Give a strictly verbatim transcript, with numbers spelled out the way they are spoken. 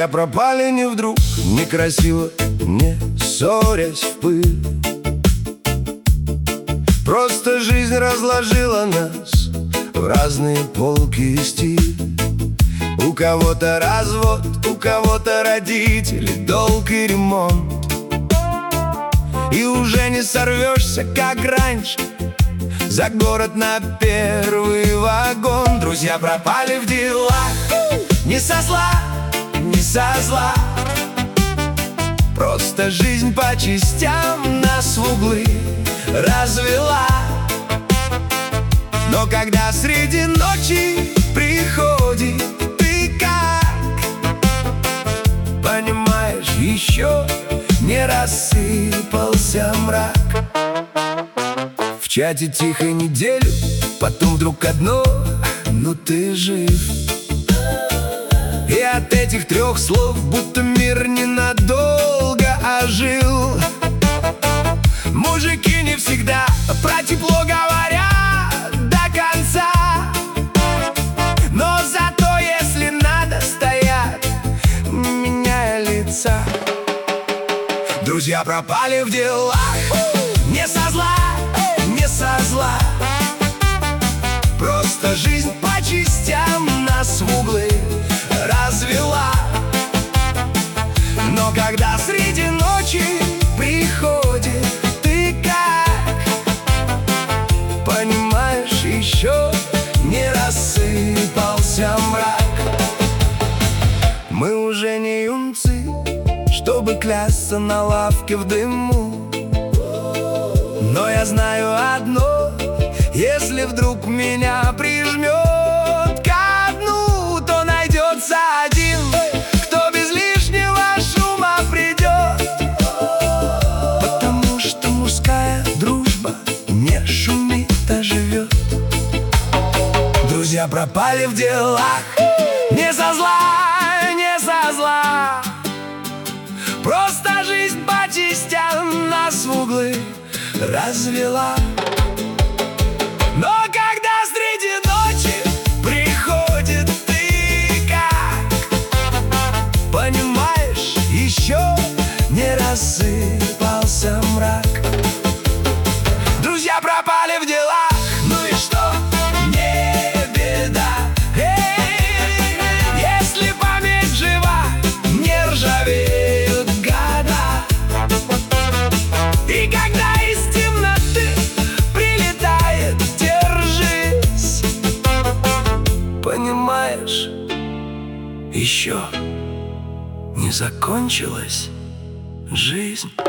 Друзья пропали не вдруг, некрасиво, не ссорясь в пыль. Просто жизнь разложила нас в разные полки и стиль. У кого-то развод, у кого-то родители, долг и ремонт. И уже не сорвешься, как раньше, за город на первый вагон. Друзья пропали в делах, не со зла, не со зла. Просто жизнь по частям нас в углы развела. Но когда среди ночи приходит, ты как понимаешь, еще не рассыпался мрак. В чате тихо неделю, потом вдруг одно: ну ты жив. И от этих трех слов будто мир ненадолго ожил. Мужики не всегда про тепло говорят до конца, но зато если надо, стоят, меняя лица. Друзья пропали в делах, не со зла, не со зла. Просто жизнь по частям нас в углы развела. Но когда среди ночи приходит, ты как понимаешь, еще не рассыпался мрак. Мы уже не юнцы, чтобы клясться на лавке в дыму. Но я знаю одно: если вдруг меня прижмет ко дну, то найдется один, кто без лишнего шума придет. Потому что мужская дружба не шумит, а живет. Друзья пропали в делах, не со зла, не со зла. Просто жизнь по частям нас в углы развела. Но когда среди ночи приходит, ты как понимаешь, еще не рассыпался мрак. Друзья пропали в делах, ну и что? Не беда. Эй, если память жива, не ржавеют года. И когда из темноты прилетает, держись, понимаешь, еще не закончилась жизнь.